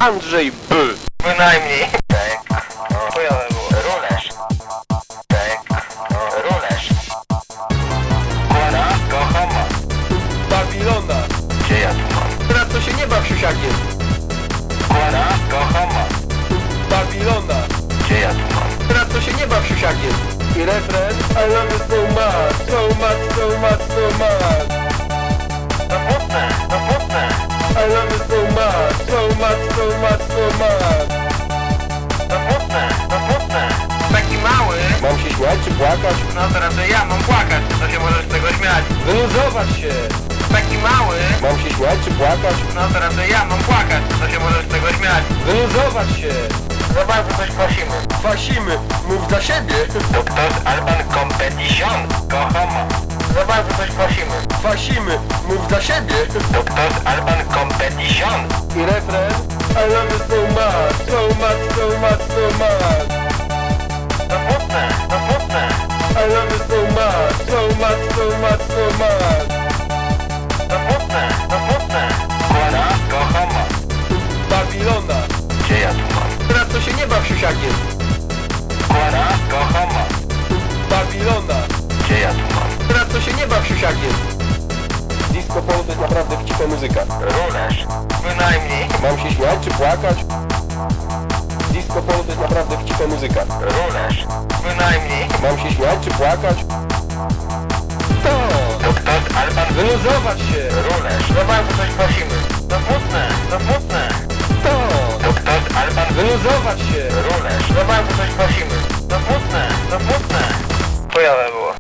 Andrzej B. Bynajmniej. Tak. Chujowe było. Rulerz. Tak. Rulerz. Kłada, kochama. Babilona. Gdzie ja tu mam? Teraz to się nie baw siusiakiem. Kłada, kochama. Babilona. Gdzie ja tu mam? Teraz to się nie baw siusiakiem. I refren I love you so much, so much, so much, so much. To smutne, to smutne. I love you so much, so much, so much, so much. To smutne, to smutne. Taki mały. Mam się śmiać czy płakać? No teraz to ja mam płakać, to się możesz z tego śmiać. Wyluzować się. Taki mały. Mam się śmiać czy płakać? No teraz to ja mam płakać, to się możesz z tego śmiać. Wyluzować się. Za bardzo coś prosimy. Kwasimy, mów za siebie. Doktor Alban Competition, kochama. Za bardzo coś prosimy. Kwasimy, mów za siebie. Doktor Alban Competition. I refren I love you so much, so much, so much, so much. To smutne, to smutne. I love you so much, so much, so much, so much. To smutne, to smutne. Kłada, kochama. Babilona. Gdzie ja tu mam? Teraz to się nie baw siusiakiem. Kłada, kochama. Babilona. Gdzie ja tu mam? Teraz to się nie baw siusiakiem. Disco polo to jest naprawdę wcicha muzyka. Rulerz. Bynajmniej. Mam się śmiać czy płakać? Disco polo to jest naprawdę wcicha muzyka. Rulerz. Bynajmniej. Mam się śmiać czy płakać? To! Doktor Alban. Wyluzować się! Rulerz. Za bardzo coś prosimy. To smutne, to smutne. To! Doktor Alban. Wyluzować się! Rulerz. Za bardzo coś prosimy. To smutne, to smutne. Chujowe było.